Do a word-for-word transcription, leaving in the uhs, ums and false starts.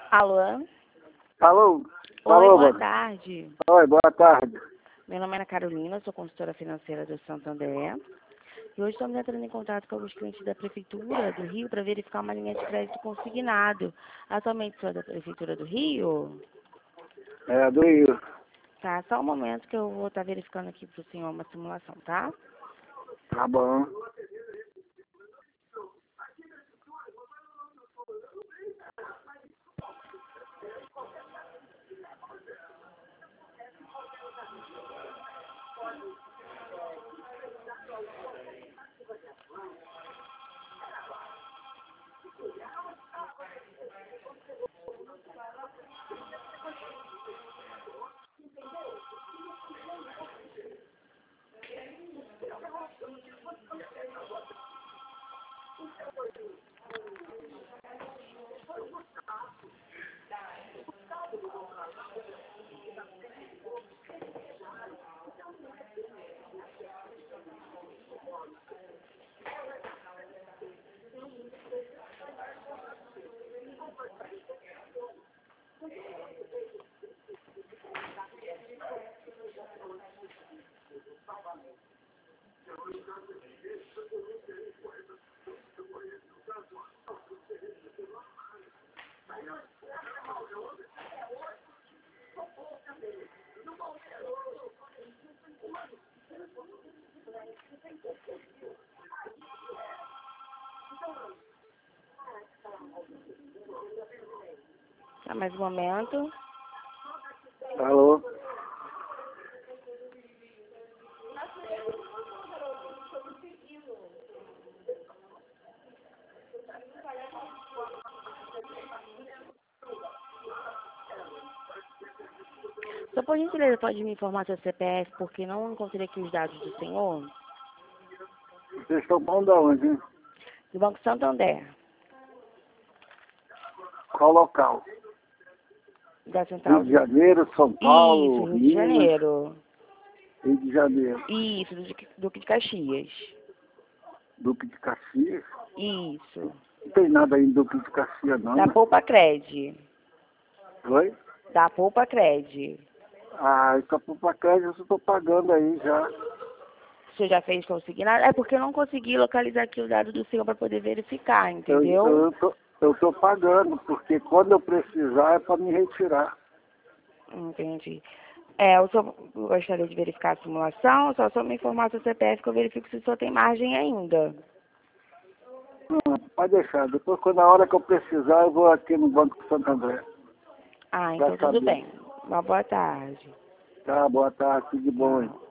Alô? Alô? Oi, Alô, boa boa... tarde. Oi, boa tarde. Meu nome é Ana Carolina, sou consultora financeira do Santander. E hoje estamos entrando em contato com alguns clientes da Prefeitura do Rio para verificar uma linha de crédito consignado. Atualmente sou da Prefeitura do Rio? É, do Rio. Tá, só um momento que eu vou estar verificando aqui para o senhor uma simulação, tá? Tá bom. Tá, mais um momento. Alô? Só por gentileza pode me informar seu C P F, porque não encontrei aqui os dados do senhor? Vocês estão falando de onde, hein? Do Banco Santander, Qual local? da Central Rio de Janeiro, São Paulo, Isso, Rio de Minas, Janeiro. Rio de Janeiro. Isso, do Duque Duque de Caxias. Duque de Caxias? Isso. Não tem nada aí em Duque de Caxias, não. Da Poupa Cred. Oi? Da Poupa Cred. Ah, então para crédito eu estou pagando aí já. O senhor já fez consignado? É porque eu não consegui localizar aqui o dado do senhor para poder verificar, Eu entendeu? eu tô, eu tô pagando, porque quando eu precisar é para me retirar. Entendi. É, o senhor gostaria de verificar a simulação? Só só me informar seu C P F que eu verifico se o senhor tem margem ainda. Não, pode deixar. Depois, quando a hora que eu precisar, eu vou aqui no Banco Santander. Ah, Pra então tudo saber. bem. Uma boa tarde. Tá, boa tarde, tudo de bom, hein? Tchau.